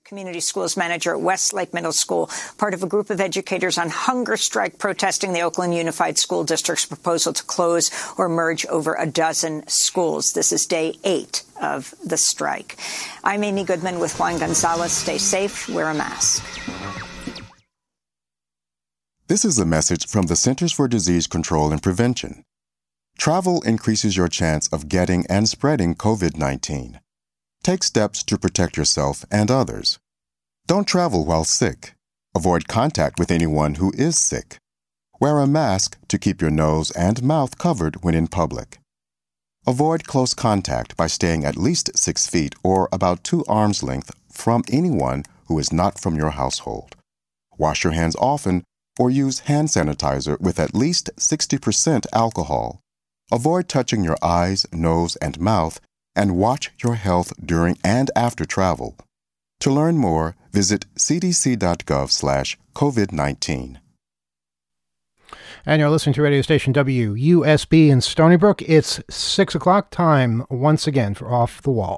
community schools manager at Westlake Middle School, part of a group of educators on hunger strike protesting the Oakland Unified School District's proposal to close or merge over a dozen schools. This is day 8 of the strike. I'm Amy Goodman with Juan Gonzalez. Stay safe. Wear a mask. This is a message from the Centers for Disease Control and Prevention. Travel increases your chance of getting and spreading COVID-19. Take steps to protect yourself and others. Don't travel while sick. Avoid contact with anyone who is sick. Wear a mask to keep your nose and mouth covered when in public. Avoid close contact by staying at least 6 feet or about 2 arms length from anyone who is not from your household. Wash your hands often or use hand sanitizer with at least 60% alcohol. Avoid touching your eyes, nose, and mouth, and watch your health during and after travel. To learn more, visit cdc.gov/COVID-19. And you're listening to radio station WUSB in Stony Brook. It's 6 o'clock time once again for Off the Wall.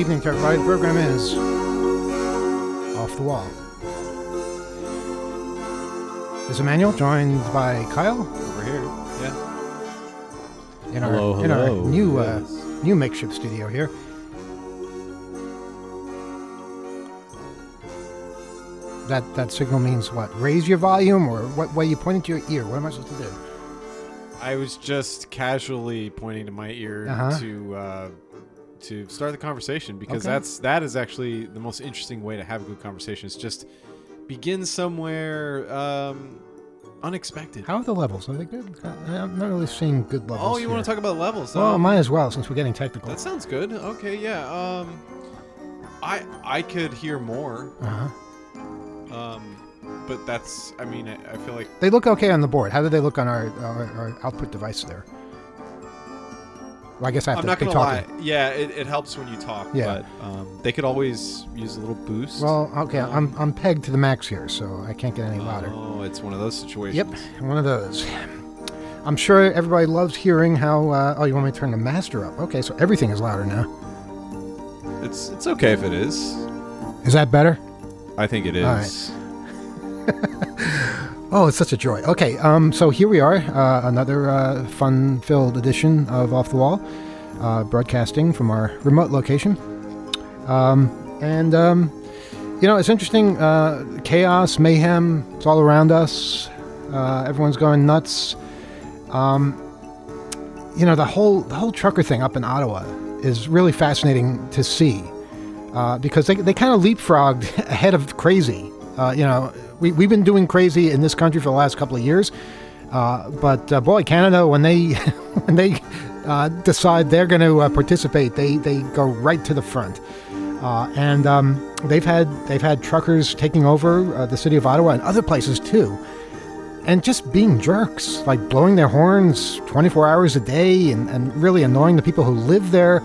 evening to everybody. The program is Off the Wall. This is Emmanuel, joined by Kyle. Over here, yeah. In our new makeshift studio here. That signal means what? Raise your volume, or what way you pointing to your ear? What am I supposed to do? I was just casually pointing to my ear to start the conversation, because that is actually the most interesting way to have a good conversation. Is just begin somewhere unexpected. How are the levels? Are they good? I'm not really seeing good levels. Oh, you want to talk about levels? Well, might as well, since we're getting technical. That sounds good. Okay, yeah. I could hear more. But that's, I mean, I feel like they look okay on the board. How do they look on our output device there? Well, I guess I have to be talking. Lie. Yeah, it helps when you talk. Yeah. But they could always use a little boost. Well, okay, I'm pegged to the max here, so I can't get any louder. Oh, it's one of those situations. Yep, one of those. I'm sure everybody loves hearing how. Oh, you want me to turn the master up? Okay, so everything is louder now. It's okay if it is. Is that better? I think it is. All right. Oh, it's such a joy. Okay, so here we are, another fun-filled edition of Off the Wall, broadcasting from our remote location. It's interesting, chaos, mayhem, it's all around us. Everyone's going nuts. The whole trucker thing up in Ottawa is really fascinating to see, because they kind of leapfrogged ahead of crazy. We've been doing crazy in this country for the last couple of years, but boy, Canada, when they decide they're going to participate, they go right to the front, and they've had truckers taking over the city of Ottawa and other places too, and just being jerks, like blowing their horns 24 hours a day and really annoying the people who live there,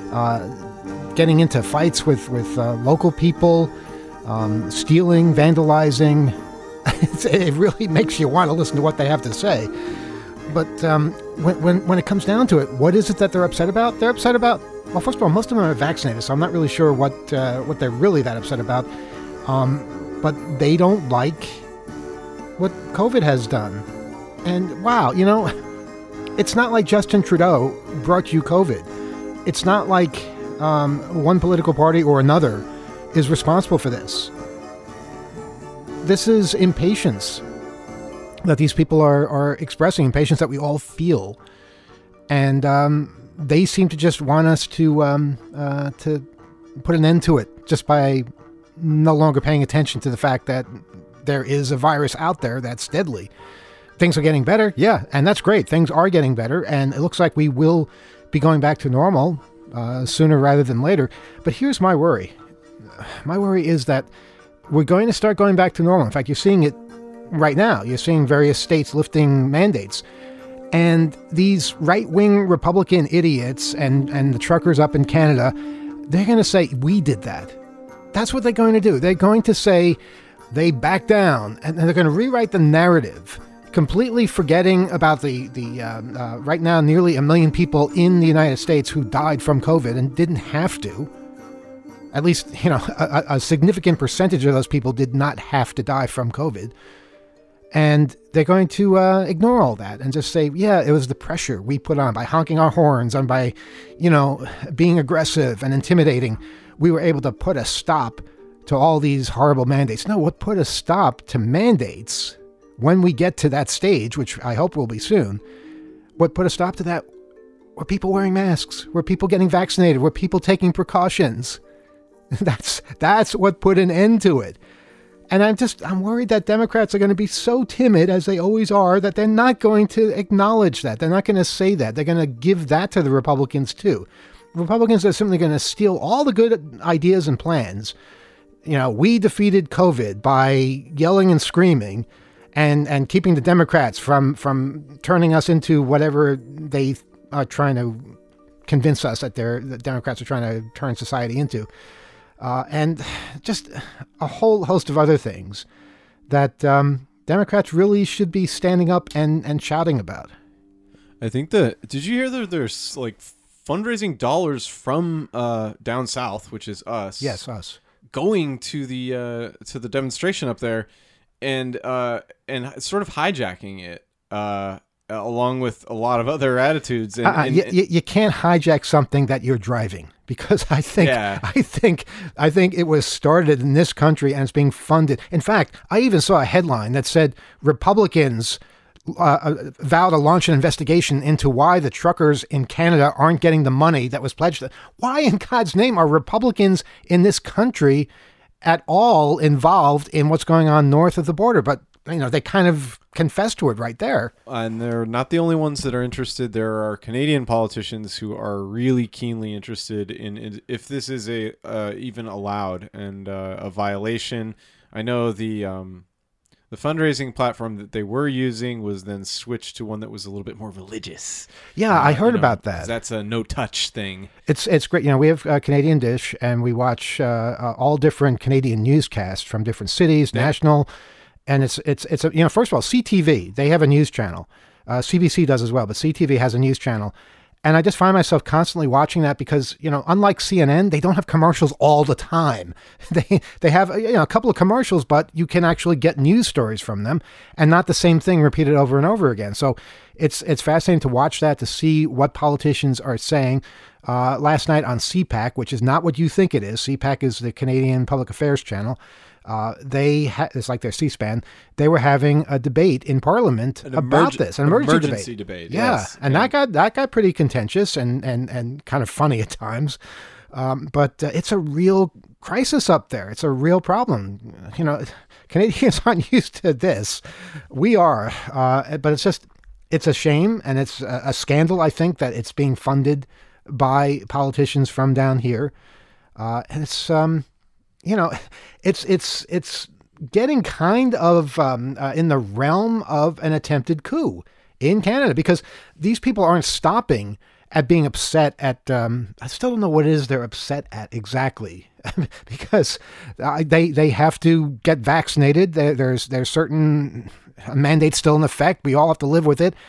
getting into fights with local people. Stealing, vandalizing. It really makes you want to listen to what they have to say. But when it comes down to it, what is it that they're upset about? They're upset about, well, first of all, most of them are vaccinated, so I'm not really sure what they're really that upset about. But they don't like what COVID has done. And wow, it's not like Justin Trudeau brought you COVID. It's not like one political party or another is responsible for this. This is impatience that these people are expressing, impatience that we all feel, and they seem to just want us to put an end to it just by no longer paying attention to the fact that there is a virus out there that's deadly. Things are getting better, yeah, and that's great. Things are getting better, and it looks like we will be going back to normal sooner rather than later. But here's my worry. My worry is that we're going to start going back to normal. In fact, you're seeing it right now. You're seeing various states lifting mandates. And these right-wing Republican idiots and the truckers up in Canada, they're going to say, we did that. That's what they're going to do. They're going to say they backed down, and they're going to rewrite the narrative, completely forgetting about the right now nearly 1 million people in the United States who died from COVID and didn't have to. At least, a significant percentage of those people did not have to die from COVID. And they're going to ignore all that and just say, yeah, it was the pressure we put on by honking our horns and by, being aggressive and intimidating. We were able to put a stop to all these horrible mandates. No, what put a stop to mandates when we get to that stage, which I hope will be soon, what put a stop to that were people wearing masks, were people getting vaccinated, were people taking precautions. That's what put an end to it. And I'm worried that Democrats are going to be so timid, as they always are, that they're not going to acknowledge that. They're not going to say that. They're going to give that to the Republicans too. Republicans are simply going to steal all the good ideas and plans. We defeated COVID by yelling and screaming and keeping the Democrats from turning us into whatever they are trying to convince us that the Democrats are trying to turn society into. And just a whole host of other things that Democrats really should be standing up and shouting about. I think did you hear that there's like fundraising dollars from down south, which is us. Yes, us. Going to the demonstration up there, and sort of hijacking it, along with a lot of other attitudes. You can't hijack something that you're driving, because I think it was started in this country and it's being funded. In fact, I even saw a headline that said Republicans vow to launch an investigation into why the truckers in Canada aren't getting the money that was pledged. Why in God's name are Republicans in this country at all involved in what's going on north of the border? But they kind of confess to it right there. And they're not the only ones that are interested. There are Canadian politicians who are really keenly interested in if this is even allowed and a violation. I know the fundraising platform that they were using was then switched to one that was a little bit more religious. Yeah, I heard about that. That's a no-touch thing. It's great. We have Canadian Dish, and we watch all different Canadian newscasts from different cities, national. And it's first of all, CTV, they have a news channel. CBC does as well, but CTV has a news channel. And I just find myself constantly watching that because, unlike CNN, they don't have commercials all the time. They have a couple of commercials, but you can actually get news stories from them and not the same thing repeated over and over again. So it's fascinating to watch that, to see what politicians are saying. Last night on CPAC, which is not what you think it is. CPAC is the Canadian Public Affairs channel. It's like their C-SPAN. They were having a debate in Parliament about this, an emergency debate. Yeah, yes. And that got pretty contentious and kind of funny at times. But it's a real crisis up there. It's a real problem. Canadians aren't used to this. We are, but it's a shame, and it's a scandal. I think that it's being funded by politicians from down here, and it's getting kind of in the realm of an attempted coup in Canada, because these people aren't stopping at being upset at, I still don't know what it is they're upset at exactly, because they have to get vaccinated. There's certain mandates still in effect. We all have to live with it.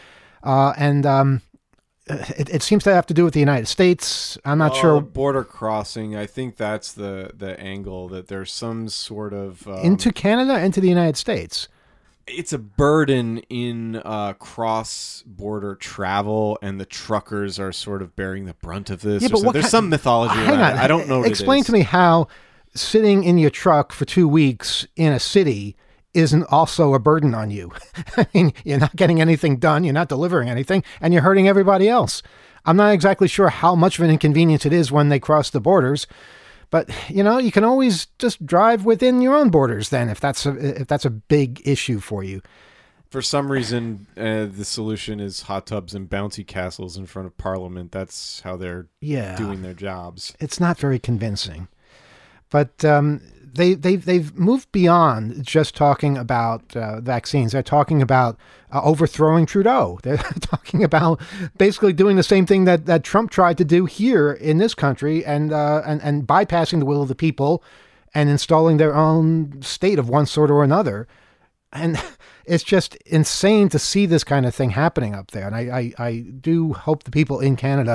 It seems to have to do with the United States. I'm not sure. Border crossing. I think that's the angle, that there's some sort of into Canada, into the United States. It's a burden in cross-border travel, and the truckers are sort of bearing the brunt of this. Yeah, but there's some mythology around it. I don't know what Explain to me how sitting in your truck for 2 weeks in a city isn't also a burden on you. I mean, you're not getting anything done, you're not delivering anything, and you're hurting everybody else. I'm not exactly sure how much of an inconvenience it is when they cross the borders, but you can always just drive within your own borders then, if that's a big issue for you. For some reason, the solution is hot tubs and bouncy castles in front of Parliament. That's how they're doing their jobs. It's not very convincing. But they've moved beyond just talking about vaccines. They're talking about overthrowing Trudeau. They're talking about basically doing the same thing that Trump tried to do here in this country, and bypassing the will of the people and installing their own state of one sort or another. And it's just insane to see this kind of thing happening up there. And I do hope the people in Canada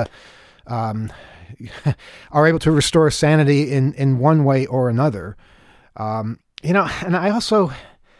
are able to restore sanity in one way or another. And I also,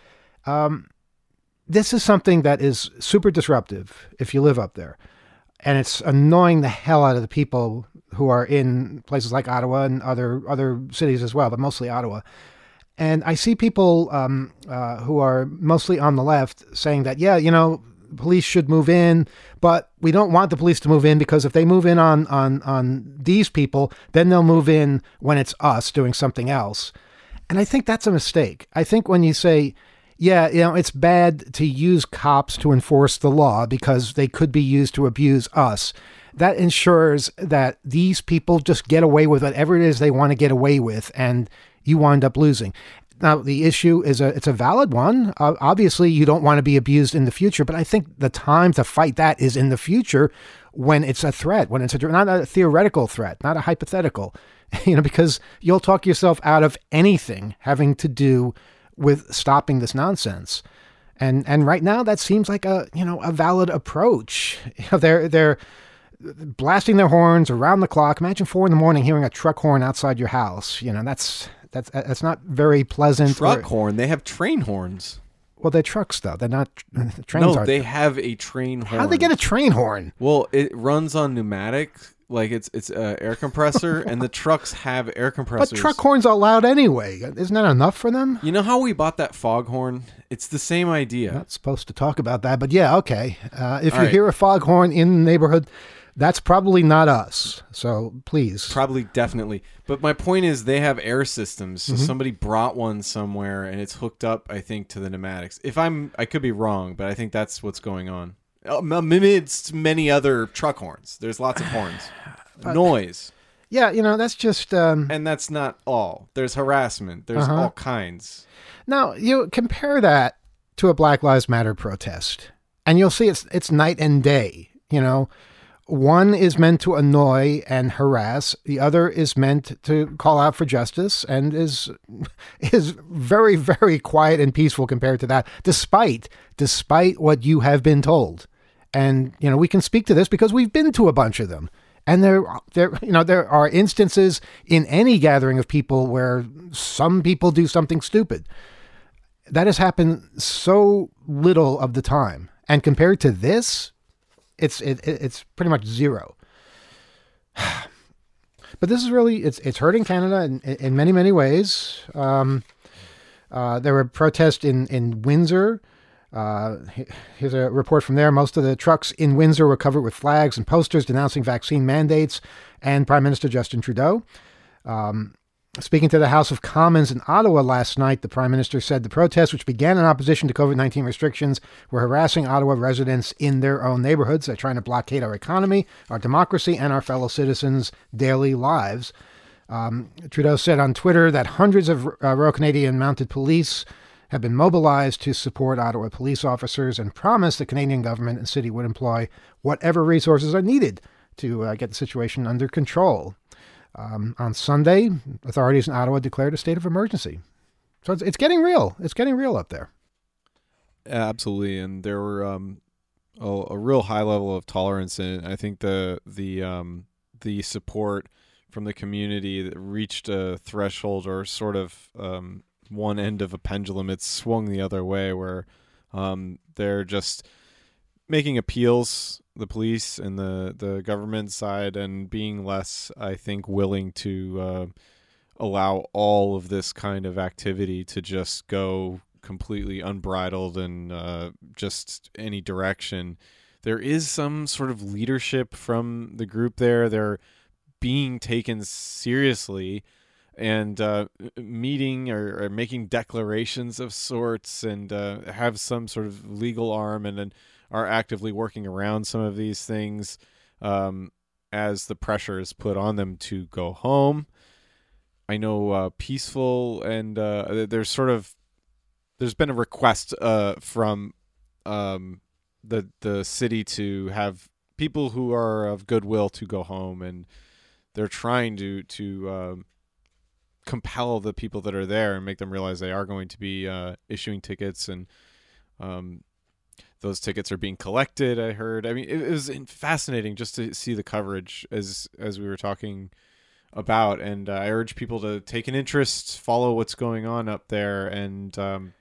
this is something that is super disruptive if you live up there, and it's annoying the hell out of the people who are in places like Ottawa and other cities as well, but mostly Ottawa. And I see people who are mostly on the left saying that, police should move in, but we don't want the police to move in, because if they move in on these people, then they'll move in when it's us doing something else. And I think that's a mistake. I think when you say, it's bad to use cops to enforce the law because they could be used to abuse us, that ensures that these people just get away with whatever it is they want to get away with, and you wind up losing. Now, the issue is it's a valid one. Obviously, you don't want to be abused in the future, but I think the time to fight that is in the future, when it's a threat, when it's not a theoretical threat, not a hypothetical, because you'll talk yourself out of anything having to do with stopping this nonsense. And right now that seems like a valid approach. blasting their horns around the clock. Imagine 4 a.m. hearing a truck horn outside your house. That's not very pleasant. Truck horn? They have train horns. Well, they're trucks, though. They're not trains. No, they have a train horn. How'd they get a train horn? Well, it runs on pneumatic. Like it's an air compressor, and the trucks have air compressors. But truck horns are loud anyway. Isn't that enough for them? You know how we bought that foghorn? It's the same idea. Not supposed to talk about that, but yeah, okay. If you hear a foghorn in the neighborhood, that's probably not us. So please. Probably, definitely. But my point is they have air systems. So somebody brought one somewhere, and it's hooked up, I think, to the pneumatics. I could be wrong, but I think that's what's going on. Amidst many other truck horns. There's lots of horns. Noise. Yeah, that's just... and that's not all. There's harassment. There's all kinds. Now, you compare that to a Black Lives Matter protest, and you'll see it's night and day. One is meant to annoy and harass. The other is meant to call out for justice and is very, very quiet and peaceful compared to that, despite what you have been told. And, we can speak to this because we've been to a bunch of them. And there are instances in any gathering of people where some people do something stupid. That has happened so little of the time. And compared to this, it's pretty much zero. But this is really, it's hurting Canada in many, many ways. There were protests in Windsor. Here's a report from there. Most of the trucks in Windsor were covered with flags and posters denouncing vaccine mandates and Prime Minister Justin Trudeau. Speaking to the House of Commons in Ottawa last night, the Prime Minister said the protests, which began in opposition to COVID-19 restrictions, were harassing Ottawa residents in their own neighborhoods. They're trying to blockade our economy, our democracy, and our fellow citizens' daily lives. Trudeau said on Twitter that hundreds of Royal Canadian Mounted Police have been mobilized to support Ottawa police officers and promised the Canadian government and city would employ whatever resources are needed to get the situation under control. On Sunday, authorities in Ottawa declared a state of emergency. So it's getting real. It's getting real up there. Absolutely. And there were a real high level of tolerance. And I think the support from the community that reached a threshold or sort of one end of a pendulum. It's swung the other way where they're just making appeals, the police and the government side, and being less, I think, willing to allow all of this kind of activity to just go completely unbridled and just any direction. There is some sort of leadership from the group there. They're being taken seriously and meeting or making declarations of sorts and have some sort of legal arm and are actively working around some of these things as the pressure is put on them to go home. I know peaceful and there's been a request from the city to have people who are of goodwill to go home, and they're trying to compel the people that are there and make them realize they are going to be issuing tickets, and those tickets are being collected. I heard. I mean, it was fascinating just to see the coverage as we were talking about, and I urge people to take an interest, follow what's going on up there, and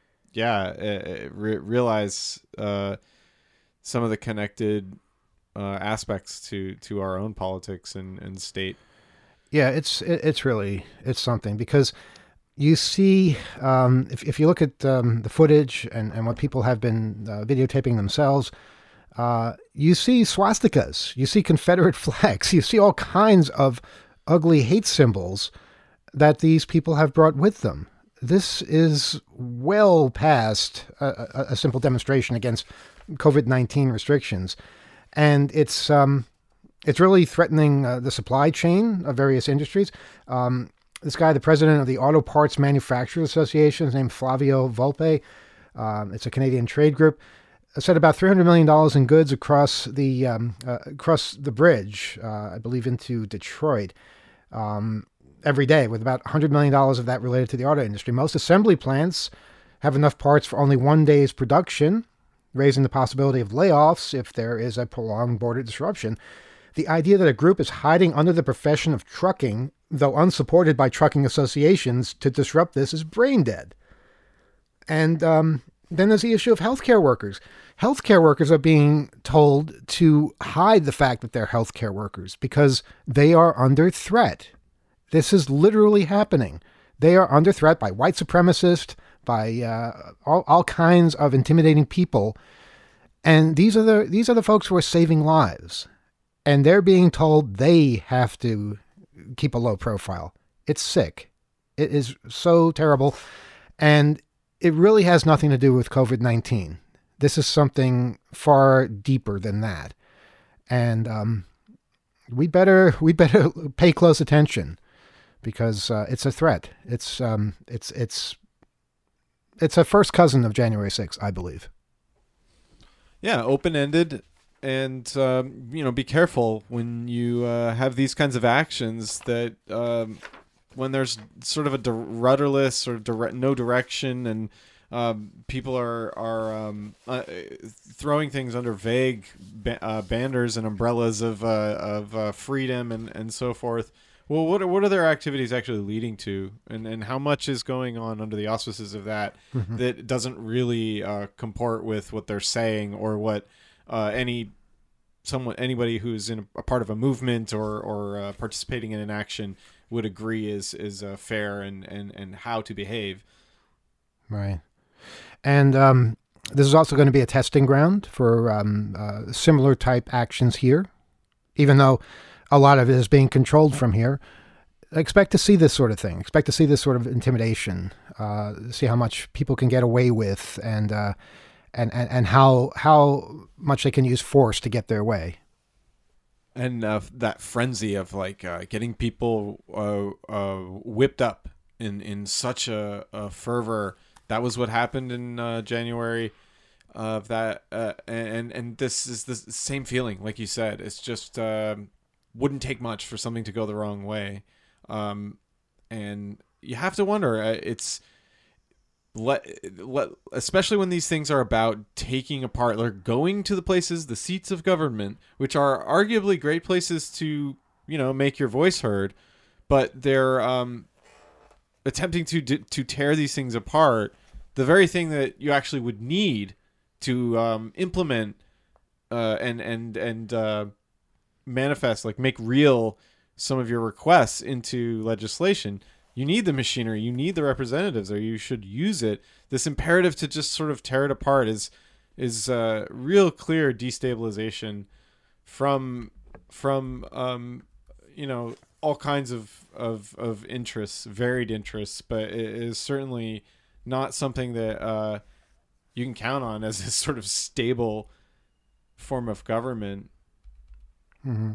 realize some of the connected aspects to our own politics and state. Yeah, it's really something, because you see, if you look at the footage and what people have been videotaping themselves, you see swastikas, you see Confederate flags, you see all kinds of ugly hate symbols that these people have brought with them. This is well past a simple demonstration against COVID-19 restrictions, and it's really threatening the supply chain of various industries. This guy, the president of the Auto Parts Manufacturers Association, is named Flavio Volpe. It's a Canadian trade group. Said about $300 million in goods across the bridge, I believe, into Detroit every day, with about $100 million of that related to the auto industry. Most assembly plants have enough parts for only one day's production, raising the possibility of layoffs if there is a prolonged border disruption. The idea that a group is hiding under the profession of trucking, though unsupported by trucking associations, to disrupt this is brain dead. And then there's the issue of healthcare workers. Healthcare workers are being told to hide the fact that they're healthcare workers because they are under threat. This is literally happening. They are under threat by white supremacists, by all kinds of intimidating people. And these are the folks who are saving lives. And they're being told they have to keep a low profile. It's sick. It is so terrible. And it really has nothing to do with COVID-19. This is something far deeper than that. And we better pay close attention because it's a threat. It's a first cousin of January 6th, I believe. Yeah, open-ended. And, be careful when you have these kinds of actions that when there's sort of a rudderless or no direction and people are throwing things under vague banners and umbrellas of freedom and so forth. Well, what are their activities actually leading to, and how much is going on under the auspices of that that doesn't really comport with what they're saying or what anybody who's in a part of a movement or participating in an action would agree is fair and how to behave. Right. And this is also going to be a testing ground for similar type actions here, even though a lot of it is being controlled from here. Expect to see this sort of thing. Expect to see this sort of intimidation. See how much people can get away with, and how much they can use force to get their way. And that frenzy of getting people whipped up in such a fervor. That was what happened in January of that. And this is the same feeling, like you said. It's just wouldn't take much for something to go the wrong way. And you have to wonder, especially when these things are about taking apart, like going to the seats of government, which are arguably great places to, make your voice heard, but they're attempting to tear these things apart. The very thing that you actually would need to implement and manifest, make real some of your requests into legislation. You need the machinery, you need the representatives, or you should use it. This imperative to just sort of tear it apart is real clear destabilization from all kinds of interests, varied interests, but it is certainly not something that you can count on as a sort of stable form of government. Mm-hmm.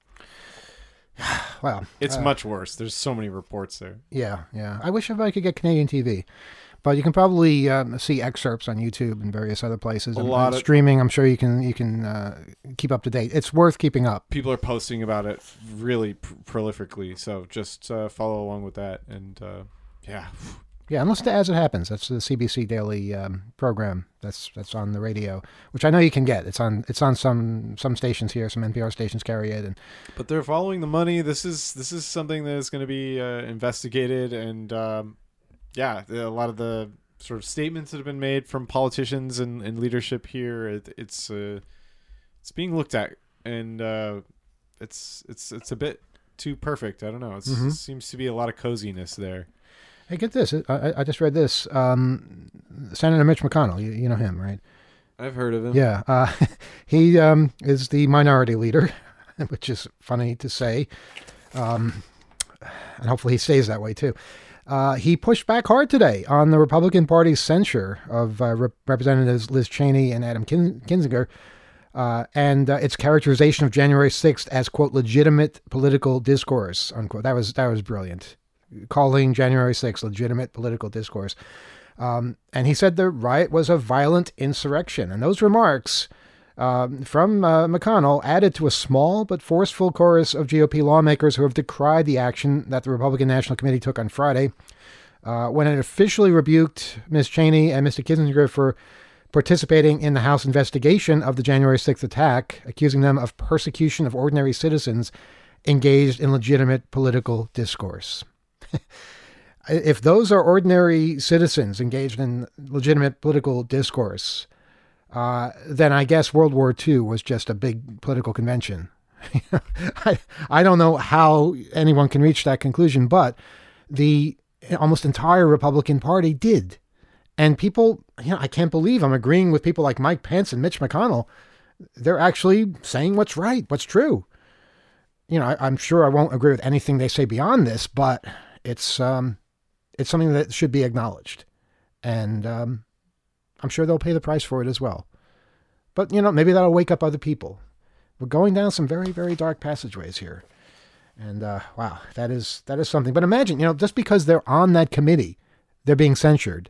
Well, it's much worse. There's so many reports there. Yeah. I wish everybody could get Canadian TV, but you can probably see excerpts on YouTube and various other places. A lot of streaming. I'm sure you can keep up to date. It's worth keeping up. People are posting about it really prolifically, so just follow along with that. And yeah, and listen to As It Happens. That's the CBC Daily program. That's on the radio, which I know you can get. It's on some stations here. Some NPR stations carry it, but they're following the money. This is something that is going to be investigated, and a lot of the sort of statements that have been made from politicians and leadership here, it's being looked at, and it's a bit too perfect. I don't know. It seems to be a lot of coziness there. Hey, get this. I just read this. Senator Mitch McConnell, you know him, right? I've heard of him. Yeah. He is the minority leader, which is funny to say. And hopefully he stays that way, too. He pushed back hard today on the Republican Party's censure of Representatives Liz Cheney and Adam Kinzinger and its characterization of January 6th as, quote, legitimate political discourse, unquote. That was brilliant. Calling January 6th legitimate political discourse. And he said the riot was a violent insurrection. And those remarks from McConnell added to a small but forceful chorus of GOP lawmakers who have decried the action that the Republican National Committee took on Friday when it officially rebuked Ms. Cheney and Mr. Kinzinger for participating in the House investigation of the January 6th attack, accusing them of persecution of ordinary citizens engaged in legitimate political discourse. If those are ordinary citizens engaged in legitimate political discourse, then I guess World War II was just a big political convention. I don't know how anyone can reach that conclusion, but the almost entire Republican Party did. And people, I can't believe I'm agreeing with people like Mike Pence and Mitch McConnell. They're actually saying what's right, what's true. I'm sure I won't agree with anything they say beyond this, but it's something that should be acknowledged. And I'm sure they'll pay the price for it as well. But, maybe that'll wake up other people. We're going down some very, very dark passageways here. And, wow, that is something. But imagine, just because they're on that committee, they're being censured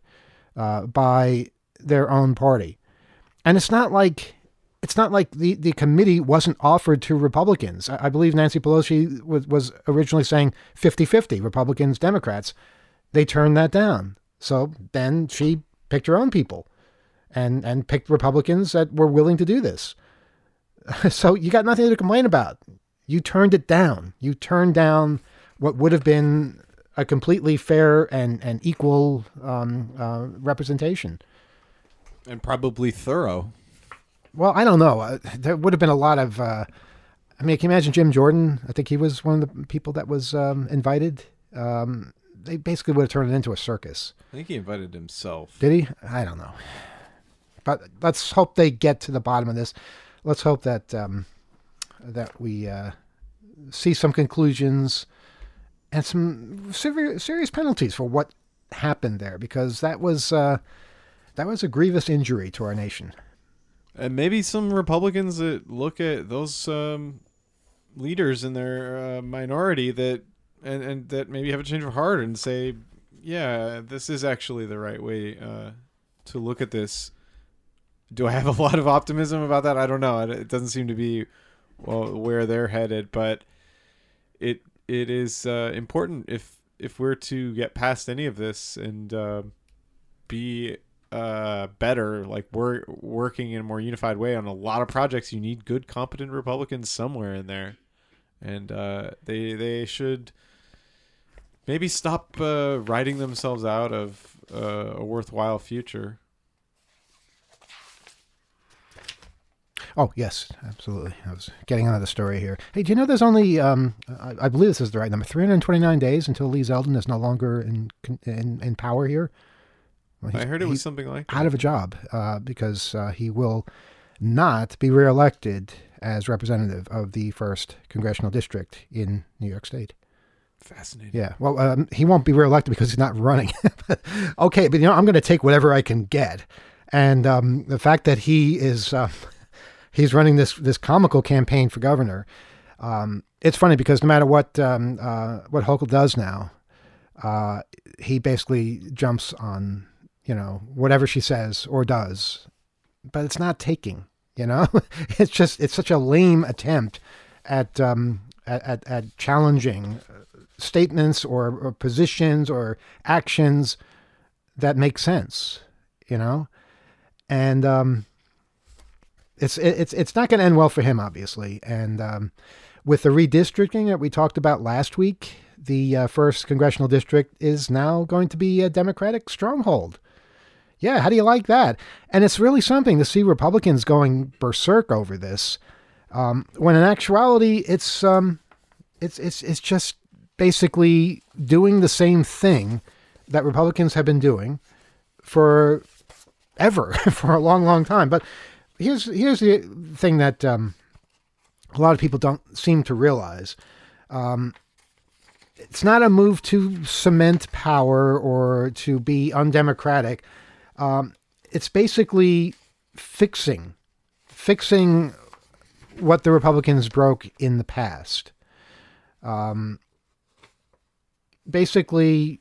by their own party. And it's not like the committee wasn't offered to Republicans. I believe Nancy Pelosi was originally saying 50-50, Republicans, Democrats. They turned that down. So then she picked her own people and picked Republicans that were willing to do this. So you got nothing to complain about. You turned it down. You turned down what would have been a completely fair and equal representation. And probably thorough. Well, I don't know. There would have been a lot of... can you imagine Jim Jordan? I think he was one of the people that was invited. They basically would have turned it into a circus. I think he invited himself. Did he? I don't know. But let's hope they get to the bottom of this. Let's hope that that we see some conclusions and some serious penalties for what happened there, because that was a grievous injury to our nation. And maybe some Republicans that look at those leaders in their minority that and that maybe have a change of heart and say, yeah, this is actually the right way to look at this. Do I have a lot of optimism about that? I don't know. It doesn't seem to be where they're headed, but it is important if we're to get past any of this and be better, like we're working in a more unified way on a lot of projects. You need good, competent Republicans somewhere in there, and they should maybe stop writing themselves out of a worthwhile future. Oh, yes, absolutely. I was getting onto the story here. Hey, do you know there's only, I believe this is the right number, 329 days until Lee Zeldin is no longer in power here? Well, I heard it was something like that. Out of a job because he will not be reelected as representative of the 1st Congressional District in New York State. Fascinating. Yeah, well, he won't be reelected because he's not running. Okay, but I'm going to take whatever I can get. And the fact that he is... he's running this comical campaign for governor. It's funny because no matter what Hochul does now, he basically jumps on, whatever she says or does, but it's not taking, it's such a lame attempt at challenging statements or positions or actions that make sense, and, It's not going to end well for him, obviously. And with the redistricting that we talked about last week, the 1st Congressional District is now going to be a Democratic stronghold. Yeah, how do you like that? And it's really something to see Republicans going berserk over this, when in actuality it's just basically doing the same thing that Republicans have been doing for ever, for a long, long time. But Here's the thing that a lot of people don't seem to realize. It's not a move to cement power or to be undemocratic. It's basically fixing what the Republicans broke in the past. Basically,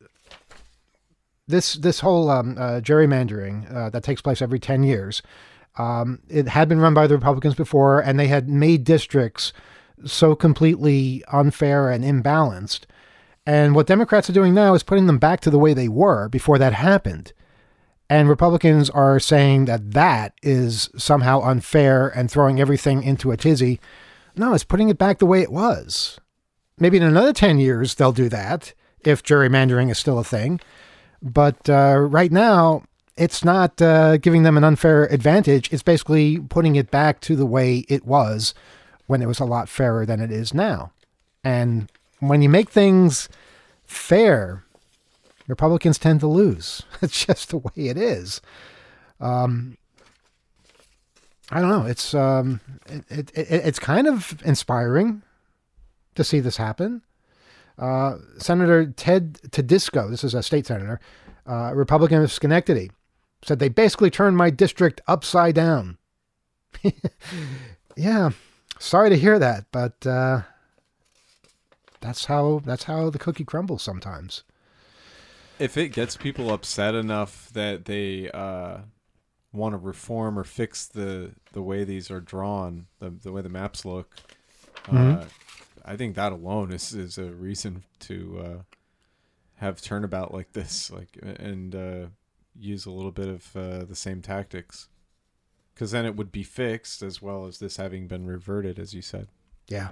this whole gerrymandering that takes place every 10 years. It had been run by the Republicans before, and they had made districts so completely unfair and imbalanced. And what Democrats are doing now is putting them back to the way they were before that happened. And Republicans are saying that that is somehow unfair and throwing everything into a tizzy. No, it's putting it back the way it was. Maybe in another 10 years, they'll do that if gerrymandering is still a thing. But right now, it's not giving them an unfair advantage. It's basically putting it back to the way it was when it was a lot fairer than it is now. And when you make things fair, Republicans tend to lose. It's just the way it is. I don't know. It's kind of inspiring to see this happen. Senator Ted Tedisco, this is a state senator, Republican of Schenectady, said they basically turned my district upside down. Yeah, sorry to hear that, but that's how the cookie crumbles sometimes. If it gets people upset enough that they want to reform or fix the way these are drawn, the way the maps look, I think that alone is a reason to have turnabout like this, and use a little bit of the same tactics, because then it would be fixed as well as this having been reverted, as you said. Yeah.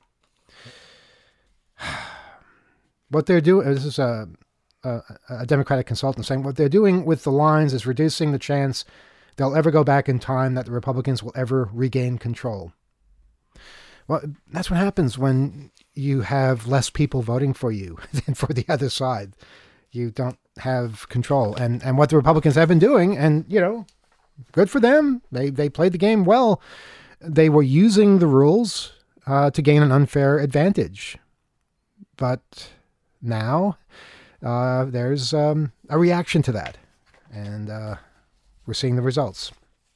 What they're doing, this is a Democratic consultant saying, what they're doing with the lines is reducing the chance they'll ever go back in time, that the Republicans will ever regain control. Well, that's what happens when you have less people voting for you than for the other side. You don't have control. And what the Republicans have been doing, and, good for them. They played the game well. They were using the rules to gain an unfair advantage. But now there's a reaction to that. And we're seeing the results.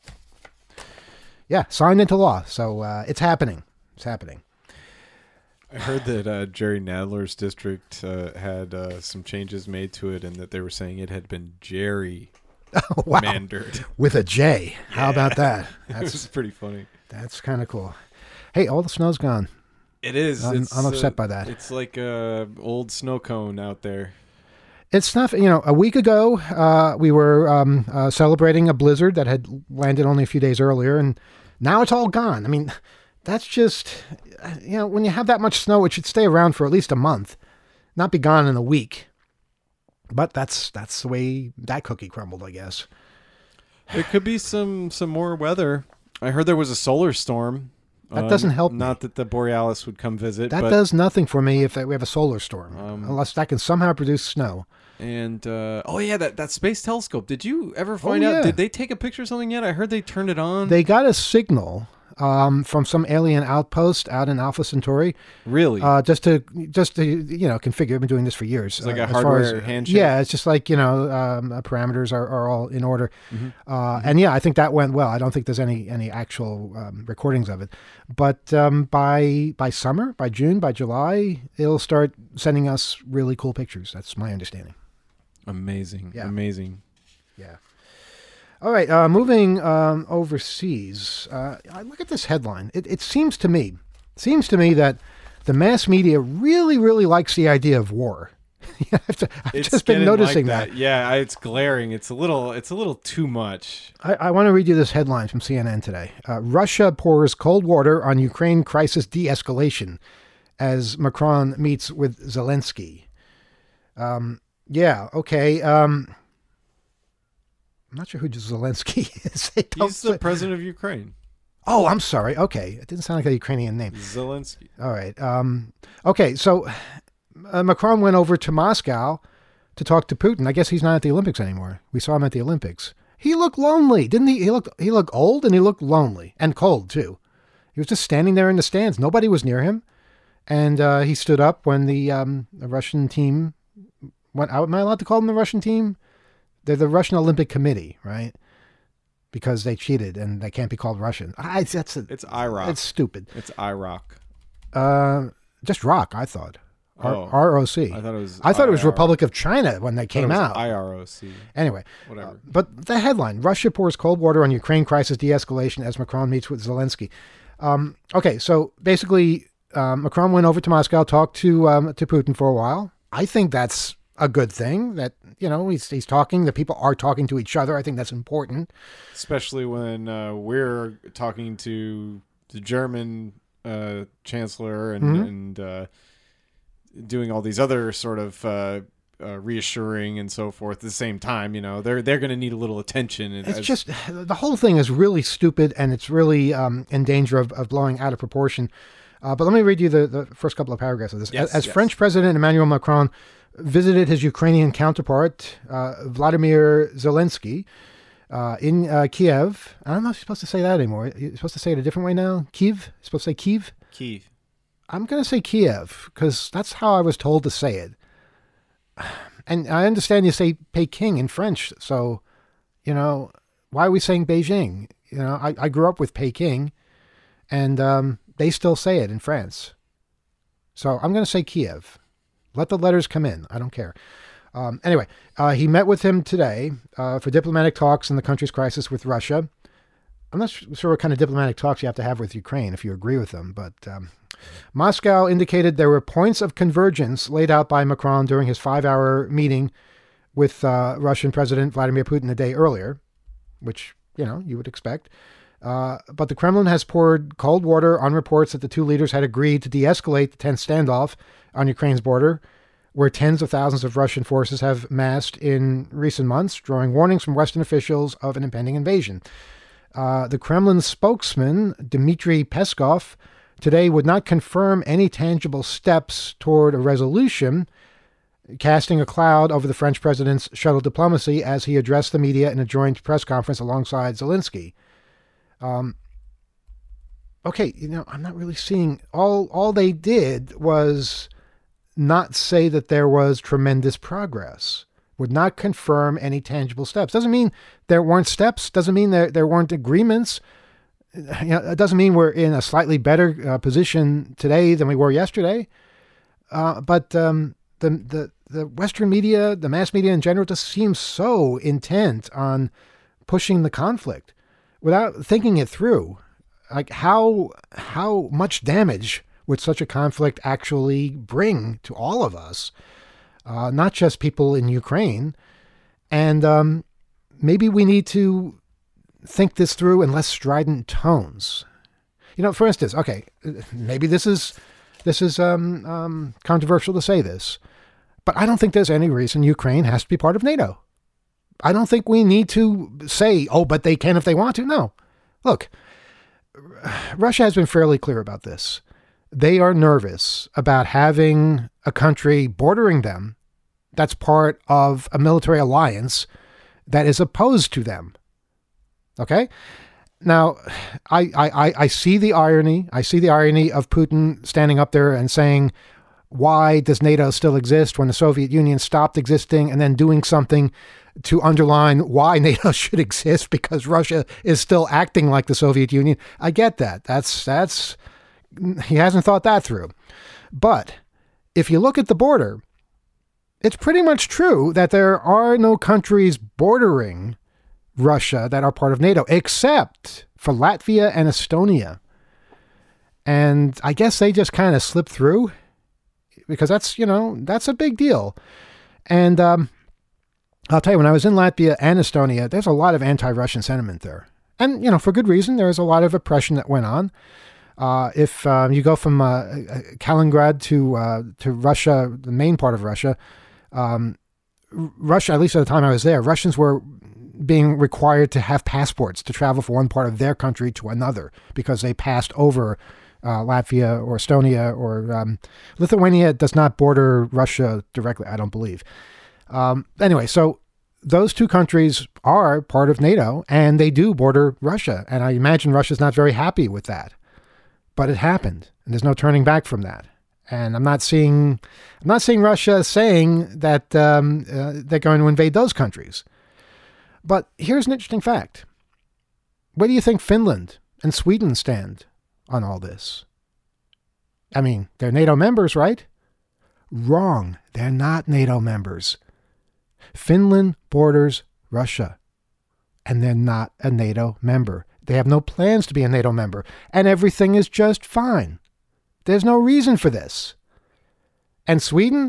Yeah, signed into law. So it's happening. It's happening. I heard that Jerry Nadler's district had some changes made to it, and that they were saying it had been gerrymandered. With a J. How about that? That's pretty funny. That's kind of cool. Hey, all the snow's gone. It is. I'm upset by that. It's like a old snow cone out there. It's not, a week ago, we were celebrating a blizzard that had landed only a few days earlier, and now it's all gone. I mean, that's just, when you have that much snow, it should stay around for at least a month, not be gone in a week. But that's the way that cookie crumbled, I guess. There could be some more weather. I heard there was a solar storm. That doesn't help me. Not that the Borealis would come visit. That does nothing for me if we have a solar storm, unless that can somehow produce snow. And, that space telescope. Did you ever find out? Did they take a picture of something yet? I heard they turned it on. They got a signal from some alien outpost out in Alpha Centauri. Really? Just to configure. I've been doing this for years. It's like a hardware handshake. Yeah, it's just like parameters are all in order. Mm-hmm. And I think that went well. I don't think there's any actual recordings of it, but by summer, by June, by July, it'll start sending us really cool pictures. That's my understanding. Amazing. Yeah. Amazing. Yeah. All right, moving overseas. Look at this headline. It seems to me that the mass media really, really likes the idea of war. I've just been noticing like that. Yeah, it's glaring. It's a little too much. I want to read you this headline from CNN today. Russia pours cold water on Ukraine crisis de-escalation as Macron meets with Zelensky. Okay. I'm not sure who Zelensky is. He's the president of Ukraine. Oh, I'm sorry. Okay. It didn't sound like a Ukrainian name. Zelensky. All right. Okay. So Macron went over to Moscow to talk to Putin. I guess he's not at the Olympics anymore. We saw him at the Olympics. He looked lonely, didn't he? He looked old, and he looked lonely and cold too. He was just standing there in the stands. Nobody was near him. And he stood up when the Russian team went out. Am I allowed to call them the Russian team? They're the Russian Olympic Committee, right? Because they cheated and they can't be called Russian. It's IROC. It's stupid. It's IROC. Just ROC, I thought. ROC. I thought it was Republic of China when they came out. IROC. Anyway, whatever. But the headline: Russia pours cold water on Ukraine crisis de-escalation as Macron meets with Zelensky. Okay, so basically, Macron went over to Moscow, talked to Putin for a while. I think that's a good thing that, he's talking. The people are talking to each other. I think that's important. Especially when we're talking to the German chancellor and doing all these other sort of reassuring and so forth at the same time. They're going to need a little attention. It's just, the whole thing is really stupid, and it's really in danger of blowing out of proportion. But let me read you the first couple of paragraphs of this. As French President Emmanuel Macron visited his Ukrainian counterpart, Vladimir Zelensky, in Kiev. I don't know if you're supposed to say that anymore. You're supposed to say it a different way now? Kiev? You're supposed to say Kiev? Kiev. I'm going to say Kiev, because that's how I was told to say it. And I understand you say Peking in French, so, why are we saying Beijing? I grew up with Peking, and they still say it in France. So I'm going to say Kiev. Let the letters come in. I don't care. Anyway, he met with him today for diplomatic talks in the country's crisis with Russia. I'm not sure what kind of diplomatic talks you have to have with Ukraine if you agree with them, but Moscow indicated there were points of convergence laid out by Macron during his 5-hour meeting with Russian President Vladimir Putin a day earlier, which, you would expect. But the Kremlin has poured cold water on reports that the two leaders had agreed to de-escalate the tense standoff on Ukraine's border, where tens of thousands of Russian forces have massed in recent months, drawing warnings from Western officials of an impending invasion. The Kremlin spokesman, Dmitry Peskov, today would not confirm any tangible steps toward a resolution, casting a cloud over the French president's shuttle diplomacy as he addressed the media in a joint press conference alongside Zelensky. Okay, I'm not really seeing... All they did was not say that there was tremendous progress, would not confirm any tangible steps. Doesn't mean there weren't steps, doesn't mean there weren't agreements. It doesn't mean we're in a slightly better position today than we were yesterday. But the Western media, the mass media in general, just seems so intent on pushing the conflict without thinking it through. Like how much damage would such a conflict actually bring to all of us, not just people in Ukraine? And maybe we need to think this through in less strident tones. For instance, okay, maybe this is controversial to say this, but I don't think there's any reason Ukraine has to be part of NATO. I don't think we need to say, oh, but they can if they want to. No. Look, Russia has been fairly clear about this. They are nervous about having a country bordering them that's part of a military alliance that is opposed to them. Okay? Now, I see the irony. I see the irony of Putin standing up there and saying, why does NATO still exist when the Soviet Union stopped existing, and then doing something to underline why NATO should exist because Russia is still acting like the Soviet Union. I get that. That's he hasn't thought that through. But if you look at the border, it's pretty much true that there are no countries bordering Russia that are part of NATO, except for Latvia and Estonia. And I guess they just kind of slipped through because that's a big deal. And I'll tell you, when I was in Latvia and Estonia, there's a lot of anti-Russian sentiment there. And, for good reason. There was a lot of oppression that went on. If you go from Kaliningrad to Russia, the main part of Russia, Russia, at least at the time I was there, Russians were being required to have passports to travel from one part of their country to another because they passed over Latvia or Estonia or Lithuania does not border Russia directly, I don't believe. Anyway, so those two countries are part of NATO and they do border Russia. And I imagine Russia's not very happy with that. But it happened, and there's no turning back from that. And I'm not seeing Russia saying that they're going to invade those countries. But here's an interesting fact. Where do you think Finland and Sweden stand on all this? I mean, they're NATO members, right? Wrong. They're not NATO members. Finland borders Russia, and they're not a NATO member. They have no plans to be a NATO member, and everything is just fine. There's no reason for this. And Sweden,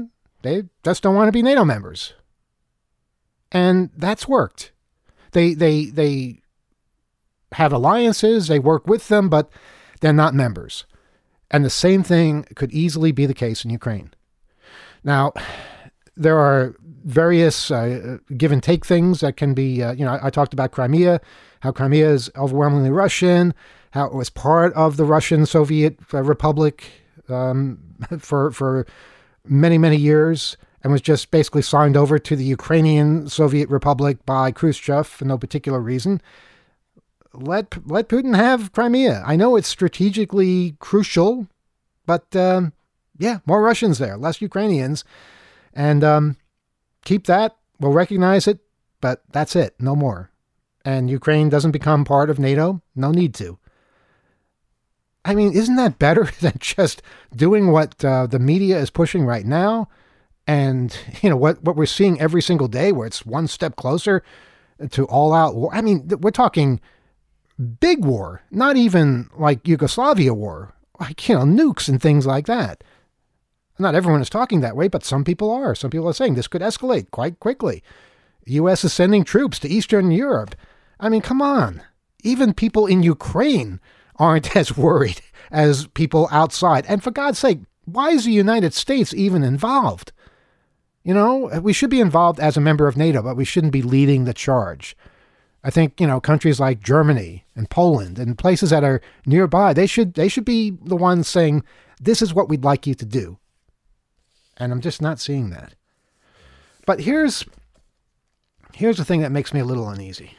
They just don't want to be NATO members. And that's worked. They have alliances, they work with them, but they're not members. And the same thing could easily be the case in Ukraine. Now, there are various give and take things that can be, I talked about Crimea, how Crimea is overwhelmingly Russian, how it was part of the Russian Soviet Republic for many, many years, and was just basically signed over to the Ukrainian Soviet Republic by Khrushchev for no particular reason. Let Putin have Crimea. I know it's strategically crucial, but more Russians there, less Ukrainians. And keep that. We'll recognize it, but that's it. No more. And Ukraine doesn't become part of NATO. No need to. I mean, isn't that better than just doing what the media is pushing right now? And, what we're seeing every single day, where it's one step closer to all-out war. I mean, we're talking big war, not even like Yugoslavia war, like, nukes and things like that. Not everyone is talking that way, but some people are. Some people are saying this could escalate quite quickly. The U.S. is sending troops to Eastern Europe. I mean, come on. Even people in Ukraine aren't as worried as people outside. And for God's sake, why is the United States even involved? We should be involved as a member of NATO, but we shouldn't be leading the charge. I think, countries like Germany and Poland and places that are nearby, they should be the ones saying, this is what we'd like you to do. And I'm just not seeing that. But here's the thing that makes me a little uneasy.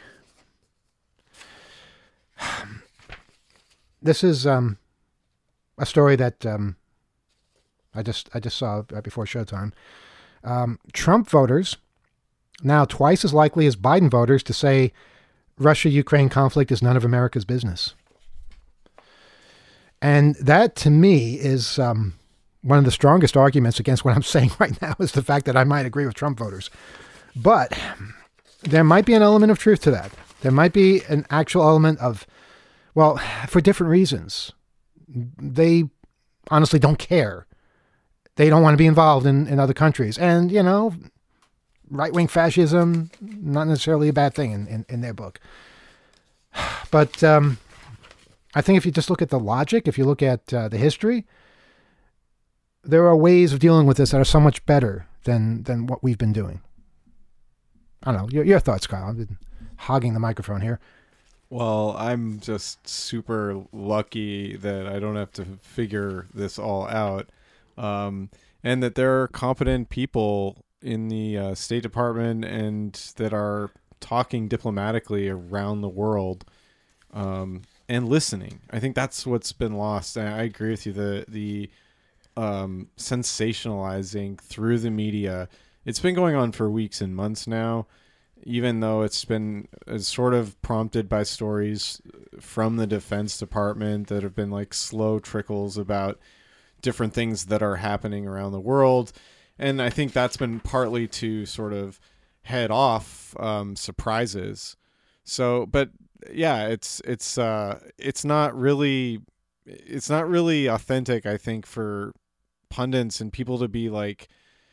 This is a story that I just saw before showtime. Trump voters, now twice as likely as Biden voters, to say Russia-Ukraine conflict is none of America's business. And that, to me, is one of the strongest arguments against what I'm saying right now, is the fact that I might agree with Trump voters. But there might be an element of truth to that. There might be an actual element of, well, for different reasons. They honestly don't care. They don't want to be involved in other countries. And, right-wing fascism, not necessarily a bad thing in their book. But I think if you just look at the logic, if you look at the history, there are ways of dealing with this that are so much better than what we've been doing. I don't know. Your thoughts, Kyle. I've been hogging the microphone here. Well, I'm just super lucky that I don't have to figure this all out. And that there are competent people in the State Department and that are talking diplomatically around the world and listening. I think that's what's been lost. And I agree with you. The sensationalizing through the media, it's been going on for weeks and months now, even though it's sort of prompted by stories from the Defense Department that have been like slow trickles about different things that are happening around the world. And I think that's been partly to sort of head off surprises. So, but yeah, it's not really authentic, I think, for pundits and people to be like,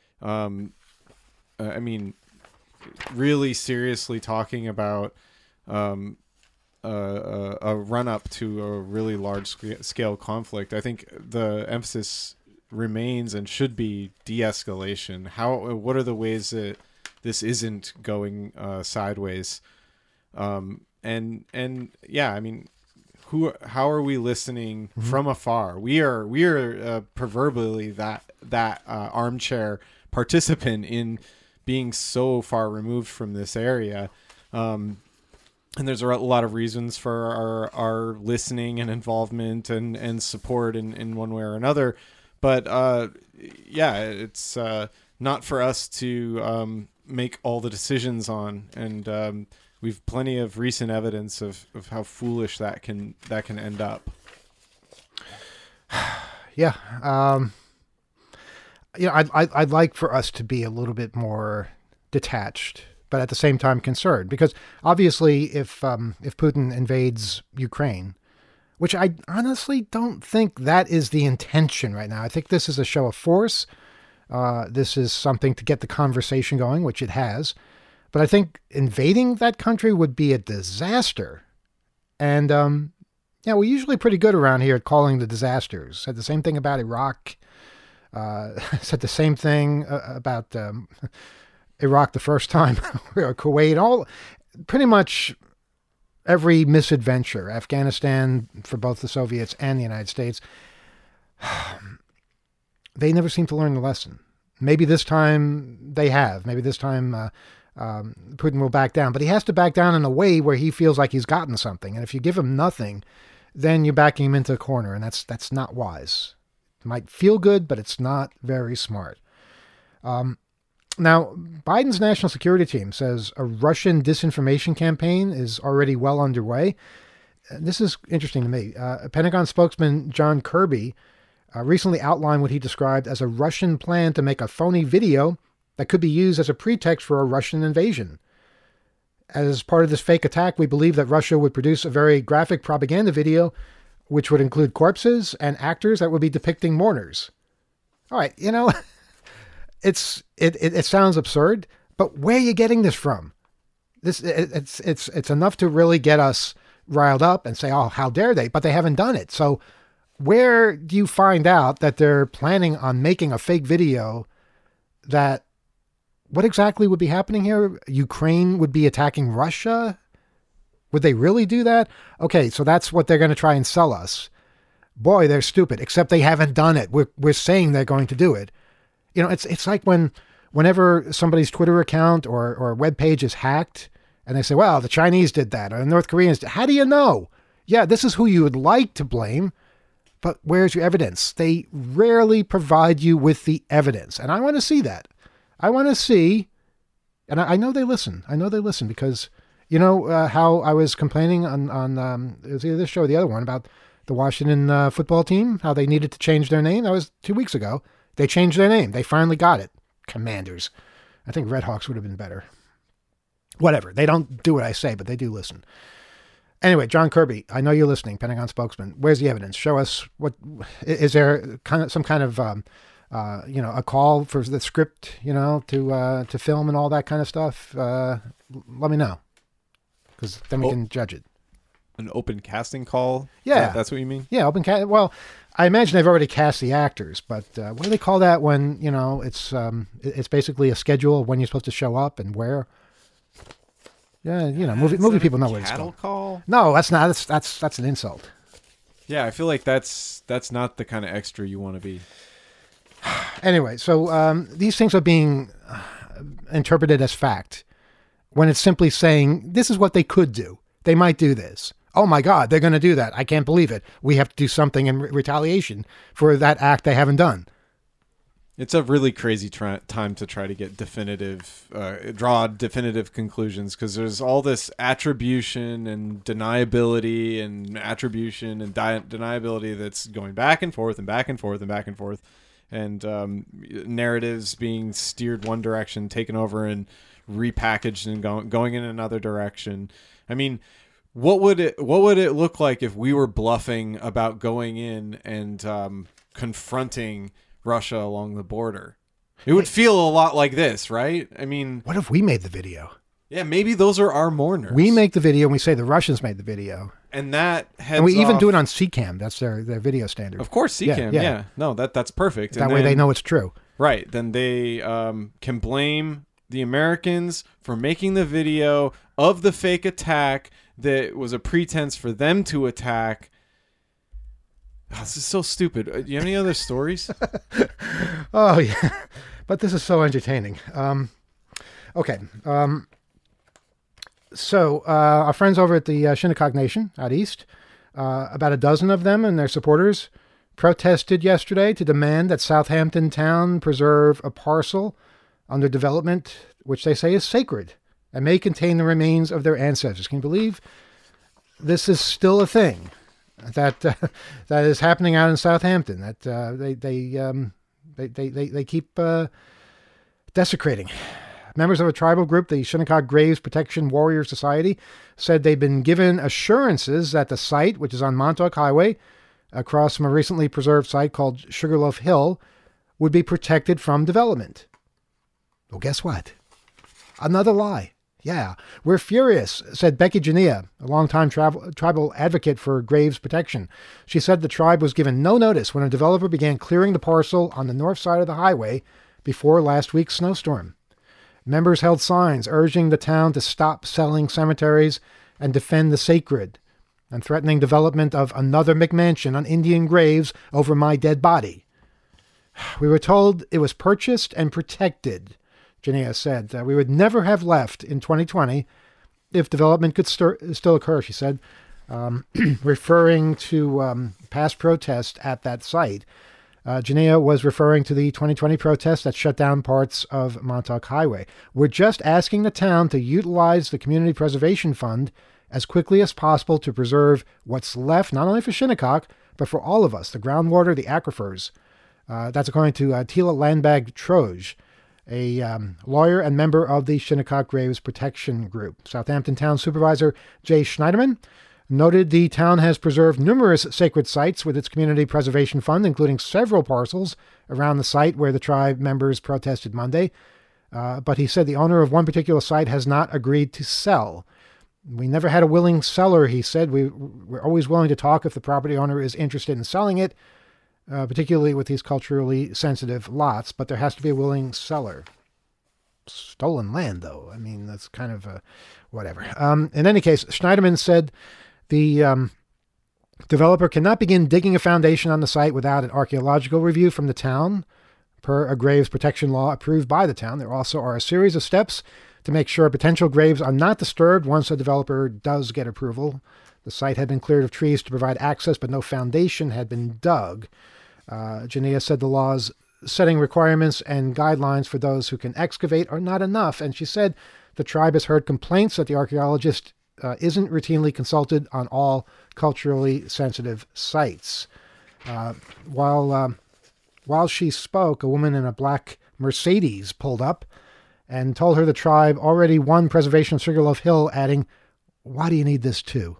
really seriously talking about a run up to a really large scale conflict. I think the emphasis remains and should be de-escalation. What are the ways that this isn't going sideways? And yeah, I mean, how are we listening from afar? We are proverbially that armchair participant in being so far removed from this area. And there's a lot of reasons for our listening and involvement and support in one way or another. But yeah, it's not for us to make all the decisions on. And we've plenty of recent evidence of how foolish that can end up. Yeah. I'd like for us to be a little bit more detached, but at the same time concerned, because obviously if Putin invades Ukraine, which I honestly don't think that is the intention right now. I think this is a show of force. this is something to get the conversation going, which it has. But I think invading that country would be a disaster. And, we're usually pretty good around here at calling the disasters. Said the same thing about Iraq. Said the same thing about Iraq the first time, Kuwait, pretty much every misadventure, Afghanistan for both the Soviets and the United States. They never seem to learn the lesson. Maybe this time they have. Maybe this time Putin will back down. But he has to back down in a way where he feels like he's gotten something. And if you give him nothing, then you're backing him into a corner, and that's not wise. It might feel good, but it's not very smart. Now, Biden's national security team says a Russian disinformation campaign is already well underway. This is interesting to me. Pentagon spokesman John Kirby recently outlined what he described as a Russian plan to make a phony video that could be used as a pretext for a Russian invasion. As part of this fake attack, we believe that Russia would produce a very graphic propaganda video, which would include corpses and actors that would be depicting mourners. All right, it sounds absurd, but where are you getting this from? It's enough to really get us riled up and say, oh, how dare they? But they haven't done it. So where do you find out that they're planning on making a fake video that, what exactly would be happening here? Ukraine would be attacking Russia? Would they really do that? Okay, so that's what they're going to try and sell us. Boy, they're stupid, except they haven't done it. We're saying they're going to do it. It's like whenever somebody's Twitter account or web page is hacked and they say, well, the Chinese did that or the North Koreans did. How do you know? Yeah, this is who you would like to blame, but where's your evidence? They rarely provide you with the evidence. And I want to see that. I want to see, and I know they listen. I know they listen because, how I was complaining on it was either this show or the other one about the Washington football team, how they needed to change their name. That was 2 weeks ago. They changed their name. They finally got it. Commanders. I think Redhawks would have been better. Whatever. They don't do what I say, but they do listen. Anyway, John Kirby, I know you're listening, Pentagon spokesman. Where's the evidence? Show us what is there some kind of a call for the script, to film and all that kind of stuff. Let me know, because then we can judge it. An open casting call? Yeah. That's what you mean? Yeah, open cast. Well, I imagine they've already cast the actors, but what do they call that when, it's basically a schedule of when you're supposed to show up and where? Yeah, movie people know what it's called. Cattle call? No, that's not. That's an insult. Yeah, I feel like that's not the kind of extra you want to be. Anyway, so these things are being interpreted as fact when it's simply saying this is what they could do. They might do this. Oh my God, they're going to do that. I can't believe it. We have to do something in retaliation for that act they haven't done. It's a really crazy time to try to get draw definitive conclusions, because there's all this attribution and deniability and attribution and deniability that's going back and forth and back and forth and back and forth. And narratives being steered one direction, taken over and repackaged and going in another direction. I mean, what would it look like if we were bluffing about going in and confronting Russia along the border? It would feel a lot like this, right? I mean, what if we made the video? Yeah, maybe those are our mourners. We make the video and we say the Russians made the video. And that heads and we even off... do it on CCAM. That's their video standard. Of course, CCAM. Yeah. No, that's perfect. That way they know it's true. Right. Then they can blame the Americans for making the video of the fake attack that was a pretense for them to attack. Oh, this is so stupid. Do you have any other stories? Oh, yeah. But this is so entertaining. Okay. So our friends over at the Shinnecock Nation out east, about a dozen of them and their supporters protested yesterday to demand that Southampton Town preserve a parcel under development, which they say is sacred and may contain the remains of their ancestors. Can you believe this is still a thing that that is happening out in Southampton? That they keep desecrating. Members of a tribal group, the Shinnecock Graves Protection Warrior Society, said they've been given assurances that the site, which is on Montauk Highway, across from a recently preserved site called Sugarloaf Hill, would be protected from development. Well, guess what? Another lie. Yeah, we're furious, said Becky Jania, a longtime tribal advocate for graves protection. She said the tribe was given no notice when a developer began clearing the parcel on the north side of the highway before last week's snowstorm. Members held signs urging the town to stop selling cemeteries and defend the sacred, and threatening development of another McMansion on Indian graves over my dead body. We were told it was purchased and protected, Jania said. We would never have left in 2020 if development could still occur, she said, referring to past protests at that site. Jania was referring to the 2020 protests that shut down parts of Montauk Highway. We're just asking the town to utilize the Community Preservation Fund as quickly as possible to preserve what's left, not only for Shinnecock, but for all of us, the groundwater, the aquifers. That's according to Tila Landbag Troge, a lawyer and member of the Shinnecock Graves Protection Group. Southampton Town Supervisor Jay Schneiderman noted the town has preserved numerous sacred sites with its Community Preservation Fund, including several parcels around the site where the tribe members protested Monday. But he said the owner of one particular site has not agreed to sell. We never had a willing seller, he said. We're always willing to talk if the property owner is interested in selling it, particularly with these culturally sensitive lots, but there has to be a willing seller. Stolen land, though. I mean, that's kind of whatever. In any case, Schneiderman said the developer cannot begin digging a foundation on the site without an archaeological review from the town, per a graves protection law approved by the town. There also are a series of steps to make sure potential graves are not disturbed once a developer does get approval. The site had been cleared of trees to provide access, but no foundation had been dug. Jania said the laws setting requirements and guidelines for those who can excavate are not enough, and she said the tribe has heard complaints that the archaeologist isn't routinely consulted on all culturally sensitive sites. While she spoke, a woman in a black Mercedes pulled up and told her the tribe already won preservation of Sugarloaf Hill, adding, "Why do you need this too?"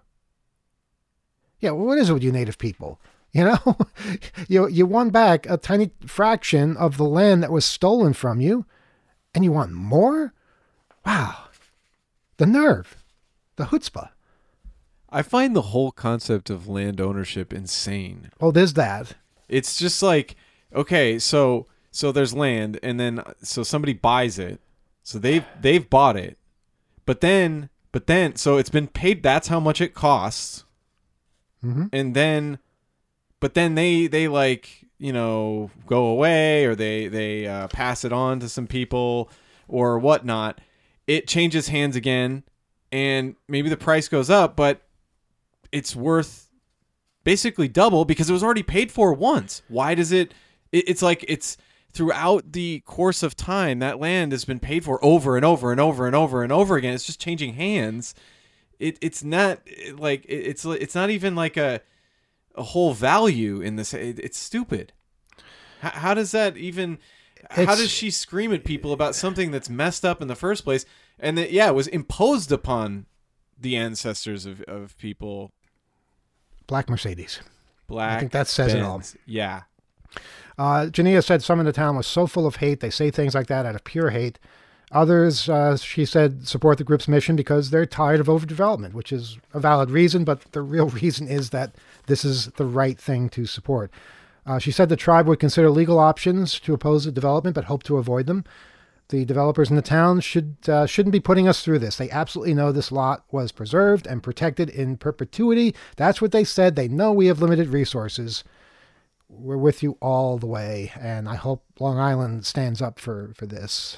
Yeah, well, what is it with you native people? You know, you won back a tiny fraction of the land that was stolen from you, and you want more? Wow. The nerve. The chutzpah. I find the whole concept of land ownership insane. Oh, there's that. It's just like, okay, so there's land, and then so somebody buys it. So they've bought it. But then so it's been paid, that's how much it costs. Mm-hmm. And then but then they like, you know, go away, or they pass it on to some people or whatnot. It changes hands again, and maybe the price goes up, but it's worth basically double because it was already paid for once. Why does it's like it's throughout the course of time, that land has been paid for over and over and over and over and over again. It's just changing hands. It's not like it's not even like a whole value in this. It's stupid. How does that even? How does she scream at people about something that's messed up in the first place, and that it was imposed upon the ancestors of people? Black Mercedes. Black. I think that says Benz. it all. Yeah. Jania said some in the town was so full of hate. They say things like that out of pure hate. Others, she said, support the group's mission because they're tired of overdevelopment, which is a valid reason, but the real reason is that this is the right thing to support. She said the tribe would consider legal options to oppose the development, but hope to avoid them. The developers in the town shouldn't be putting us through this. They absolutely know this lot was preserved and protected in perpetuity. That's what they said. They know we have limited resources. We're with you all the way, and I hope Long Island stands up for this.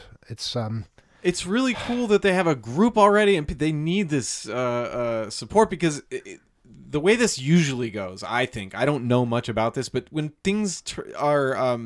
It's really cool that they have a group already, and they need this support because the way this usually goes, I think, I don't know much about this, but when things are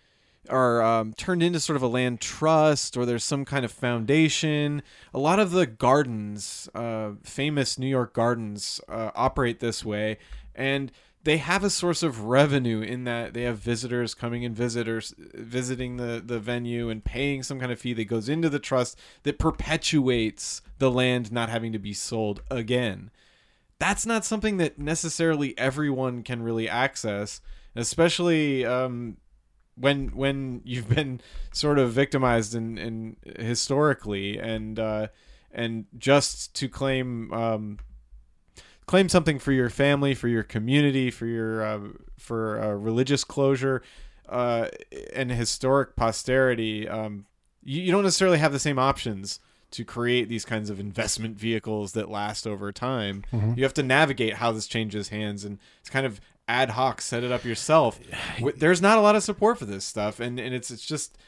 turned into sort of a land trust, or there's some kind of foundation, a lot of the gardens, famous New York gardens, operate this way, and they have a source of revenue in that they have visitors coming and visiting the venue and paying some kind of fee that goes into the trust that perpetuates the land not having to be sold again. That's not something that necessarily everyone can really access, especially when you've been sort of victimized in historically, and just to claim something for your family, for your community, for your religious closure, and historic posterity, you don't necessarily have the same options to create these kinds of investment vehicles that last over time. Mm-hmm. You have to navigate how this changes hands, and it's kind of ad hoc, set it up yourself. There's not a lot of support for this stuff, and it's just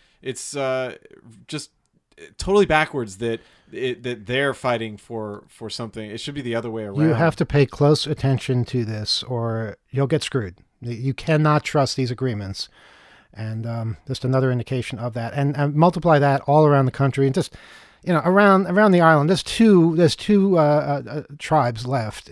totally backwards that they're fighting for something. It should be the other way around. You have to pay close attention to this, or you'll get screwed. You cannot trust these agreements, and just another indication of that. And multiply that all around the country, and just around the island. There's two tribes left.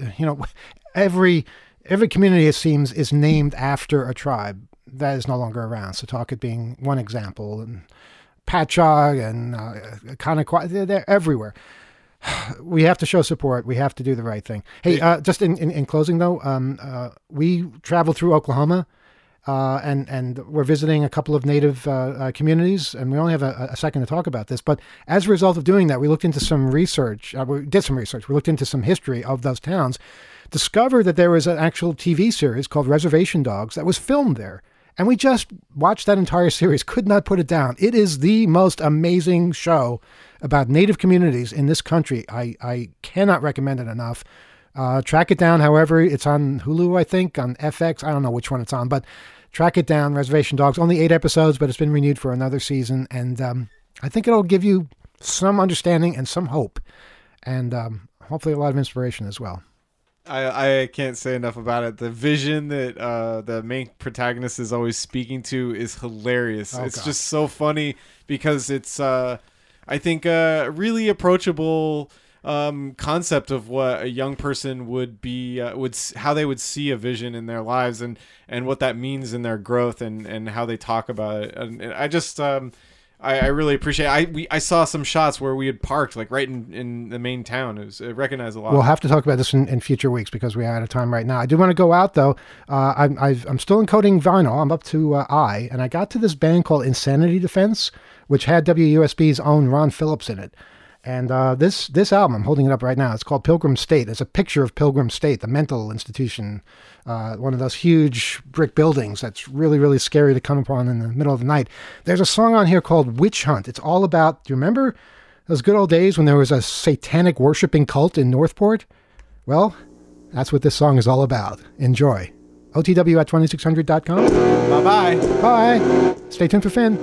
Every community, it seems, is named after a tribe that is no longer around. Setauket being one example, and Patchogue and Conequah, they're everywhere. We have to show support. We have to do the right thing. Hey, just in closing, though, we traveled through Oklahoma, and we're visiting a couple of Native communities, and we only have a second to talk about this. But as a result of doing that, we looked into some research. We looked into some history of those towns, discovered that there was an actual TV series called Reservation Dogs that was filmed there. And we just watched that entire series, could not put it down. It is the most amazing show about Native communities in this country. I cannot recommend it enough. Track it down, however. It's on Hulu, I think, on FX. I don't know which one it's on, but track it down, Reservation Dogs. Only 8 episodes, but it's been renewed for another season. And I think it'll give you some understanding and some hope, and hopefully a lot of inspiration as well. I can't say enough about it. The vision that the main protagonist is always speaking to is hilarious. It's just so funny because it's, I think, a really approachable concept of what a young person would be, how they would see a vision in their lives, and what that means in their growth, and how they talk about it. And I just... I really appreciate it. I saw some shots where we had parked like right in the main town. It recognized a lot. We'll have to talk about this in future weeks because we are out of time right now. I do want to go out though. I'm still encoding vinyl. I'm up to I, and I got to this band called Insanity Defense, which had WUSB's own Ron Phillips in it. And this album, I'm holding it up right now, it's called Pilgrim State. It's a picture of Pilgrim State, the mental institution, one of those huge brick buildings that's really, really scary to come upon in the middle of the night. There's a song on here called Witch Hunt. It's all about, do you remember those good old days when there was a satanic worshiping cult in Northport? Well, that's what this song is all about. Enjoy. OTW at 2600.com. Bye-bye. Bye. Stay tuned for Finn.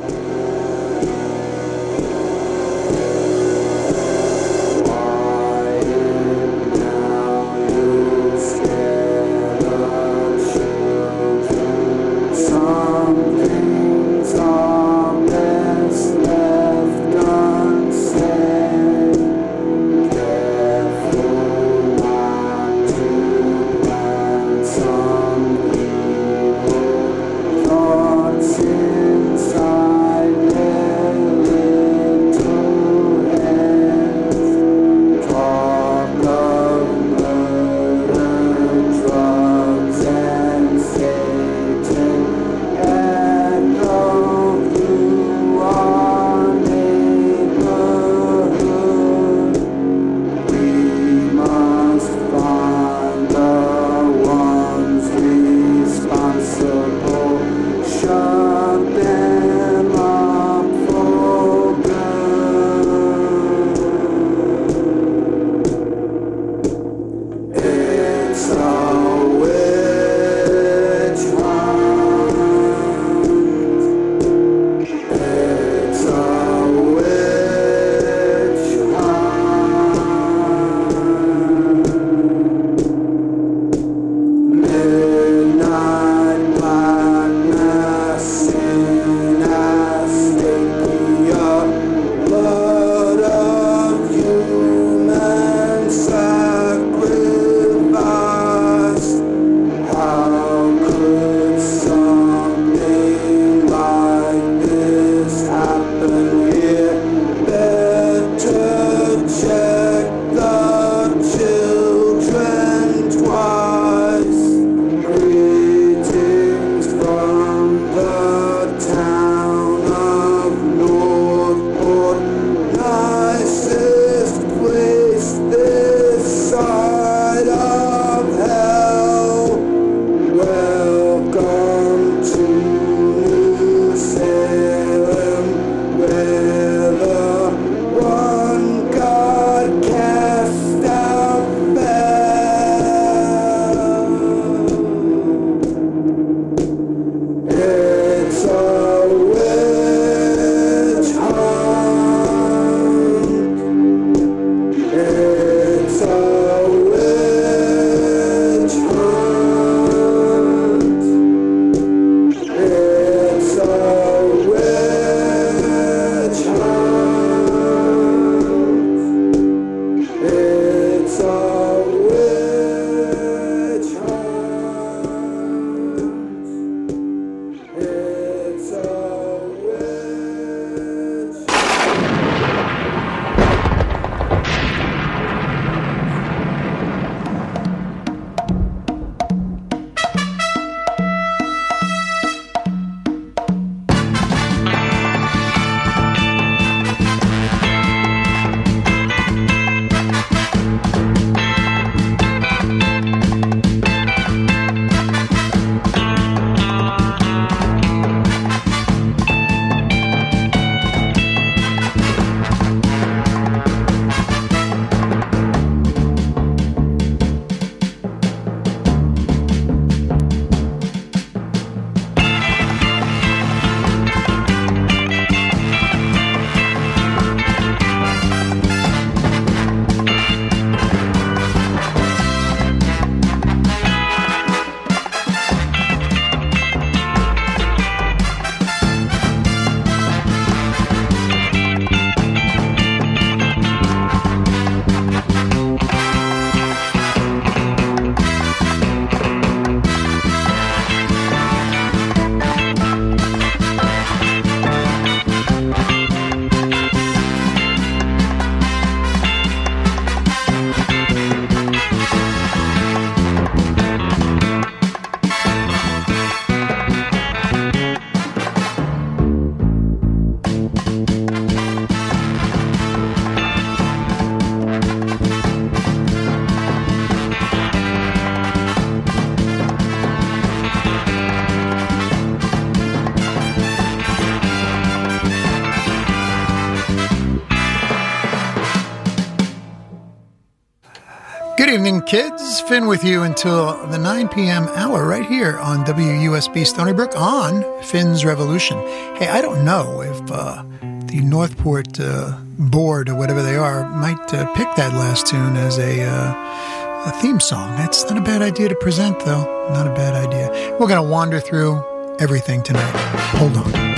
Good evening, kids. Finn with you until the 9 p.m. hour right here on WUSB Stony Brook on Finn's Revolution. Hey, I don't know if the Northport board or whatever they are might pick that last tune as a theme song. That's not a bad idea to present, though. Not a bad idea. We're going to wander through everything tonight. Hold on.